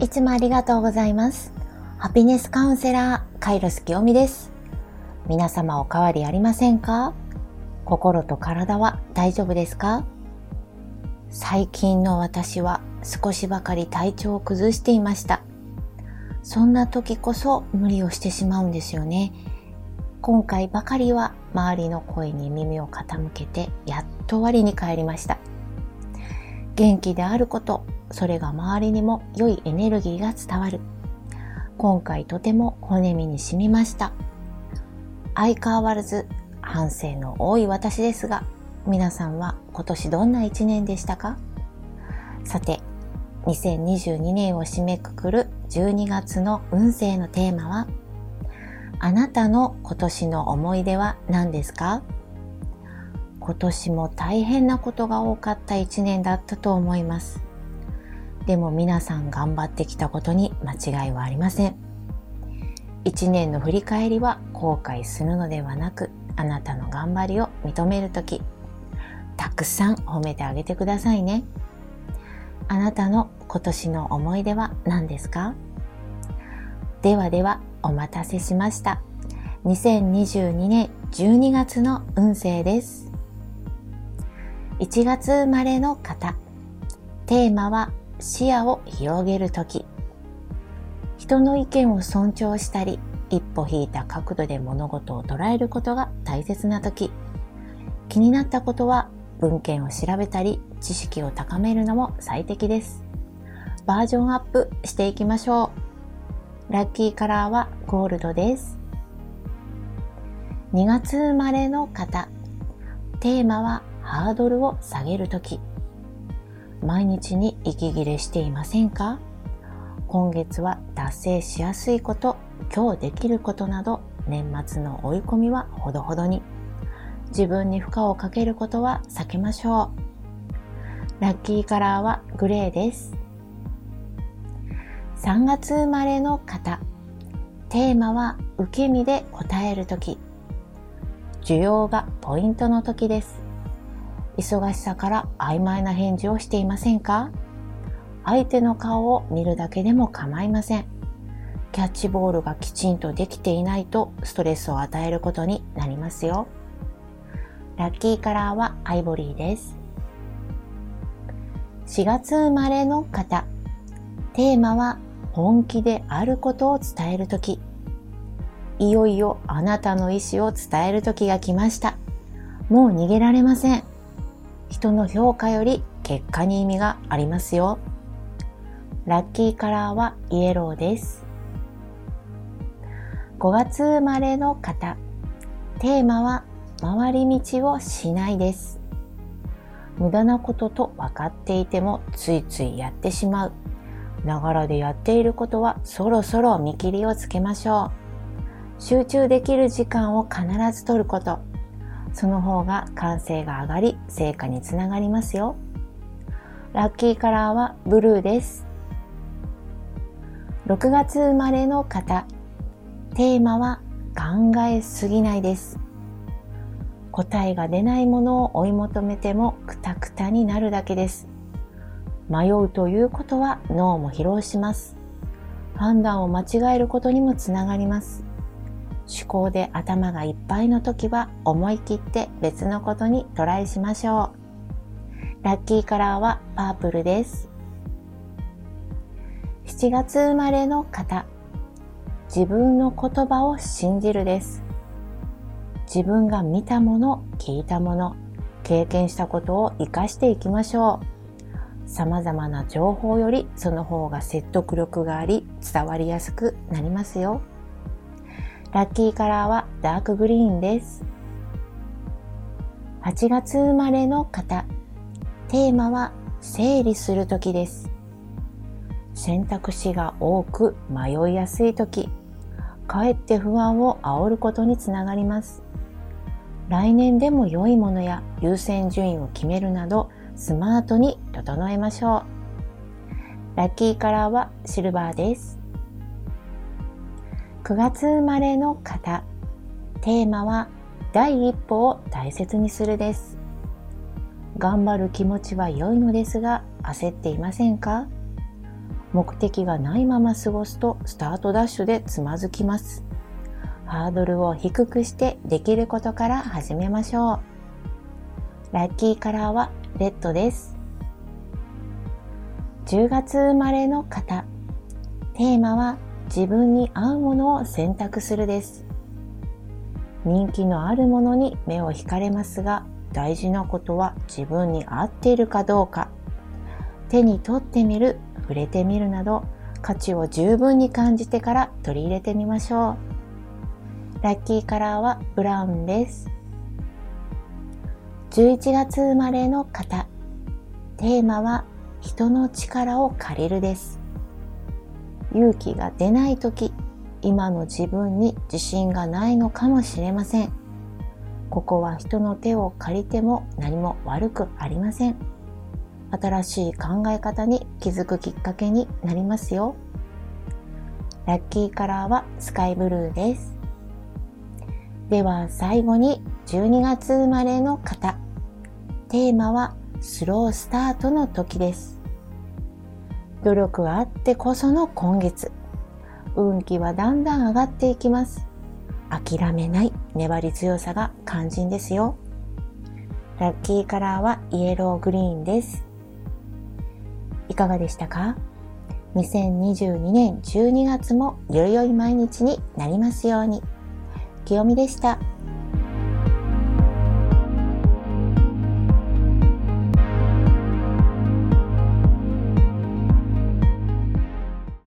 いつもありがとうございます。ハピネスカウンセラー、カイロス清美です。皆様お変わりありませんか？心と体は大丈夫ですか？最近の私は少しばかり体調を崩していました。そんな時こそ無理をしてしまうんですよね。今回ばかりは周りの声に耳を傾けてやっと我に返りました。元気であること、それが周りにも良いエネルギーが伝わる。今回とても骨身に染みました。相変わらず反省の多い私ですが、皆さんは今年どんな一年でしたか？さて、2022年を締めくくる12月の運勢のテーマは、あなたの今年の思い出は何ですか？今年も大変なことが多かった一年だったと思います。でも皆さん頑張ってきたことに間違いはありません。一年の振り返りは後悔するのではなく、あなたの頑張りを認めるとき、たくさん褒めてあげてくださいね。あなたの今年の思い出は何ですか？ではお待たせしました。2022年12月の運勢です。1月生まれの方、テーマは視野を広げるとき。人の意見を尊重したり、一歩引いた角度で物事を捉えることが大切なとき。気になったことは文献を調べたり、知識を高めるのも最適です。バージョンアップしていきましょう。ラッキーカラーはゴールドです。2月生まれの方、テーマはハードルを下げるとき。毎日に息切れしていませんか？今月は達成しやすいこと、今日できることなど、年末の追い込みはほどほどに。自分に負荷をかけることは避けましょう。ラッキーカラーはグレーです。3月生まれの方、テーマは受け身で答えるとき。需要がポイントの時です。忙しさから曖昧な返事をしていませんか？相手の顔を見るだけでも構いません。キャッチボールがきちんとできていないとストレスを与えることになりますよ。ラッキーカラーはアイボリーです。4月生まれの方、テーマは本気であることを伝えるとき。いよいよあなたの意思を伝えるときが来ました。もう逃げられません。人の評価より結果に意味がありますよ。ラッキーカラーはイエローです。5月生まれの方、テーマは回り道をしないです。無駄なことと分かっていてもついついやってしまう。ながらでやっていることはそろそろ見切りをつけましょう。集中できる時間を必ず取ること。その方が感性が上がり、成果につながりますよ。ラッキーカラーはブルーです。6月生まれの方、テーマは考えすぎないです。答えが出ないものを追い求めてもクタクタになるだけです。迷うということは脳も疲労します。判断を間違えることにもつながります。思考で頭がいっぱいの時は思い切って別のことにトライしましょう。ラッキーカラーはパープルです。7月生まれの方、自分の言葉を信じるです。自分が見たもの、聞いたもの、経験したことを生かしていきましょう。様々な情報よりその方が説得力があり伝わりやすくなりますよ。ラッキーカラーはダークグリーンです。8月生まれの方、テーマは整理するときです。選択肢が多く迷いやすいとき、かえって不安を煽ることにつながります。来年でも良いものや優先順位を決めるなどスマートに整えましょう。ラッキーカラーはシルバーです。9月生まれの方、テーマは第一歩を大切にするです。頑張る気持ちは良いのですが焦っていませんか？ 目的がないまま過ごすとスタートダッシュでつまずきます。ハードルを低くしてできることから始めましょう。ラッキーカラーはレッドです。10月生まれの方、テーマは自分に合うものを選択するです。人気のあるものに目を惹かれますが、大事なことは自分に合っているかどうか。手に取ってみる、触れてみるなど、価値を十分に感じてから取り入れてみましょう。ラッキーカラーはブラウンです。11月生まれの方、テーマは人の力を借りるです。勇気が出ないとき、今の自分に自信がないのかもしれません。ここは人の手を借りても何も悪くありません。新しい考え方に気づくきっかけになりますよ。ラッキーカラーはスカイブルーです。では最後に12月生まれの方、テーマはスロースタートの時です。努力があってこその今月、運気はだんだん上がっていきます。諦めない粘り強さが肝心ですよ。ラッキーカラーはイエローグリーンです。いかがでしたか？2022年12月もより良い毎日になりますように。きよみでした。